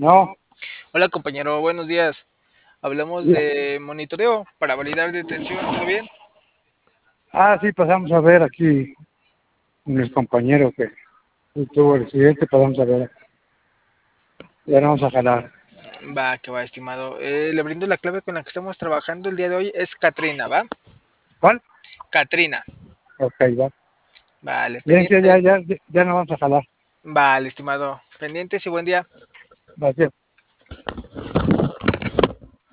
No, Hola compañero, buenos días. Hablamos ya. de monitoreo para validar detención, ¿todo bien? Sí, pasamos a ver aquí con el compañero que tuvo el accidente, pasamos a ver. Ya no vamos a jalar. Va, que va, estimado. Le brindo la clave con la que estamos trabajando el día de hoy, es Katrina, ¿va? ¿Cuál? Katrina. Ok, va. Vale, Bien, sí, ya, pendiente. ya, ya no vamos a jalar. Vale, estimado. Pendientes y buen día. Gracias.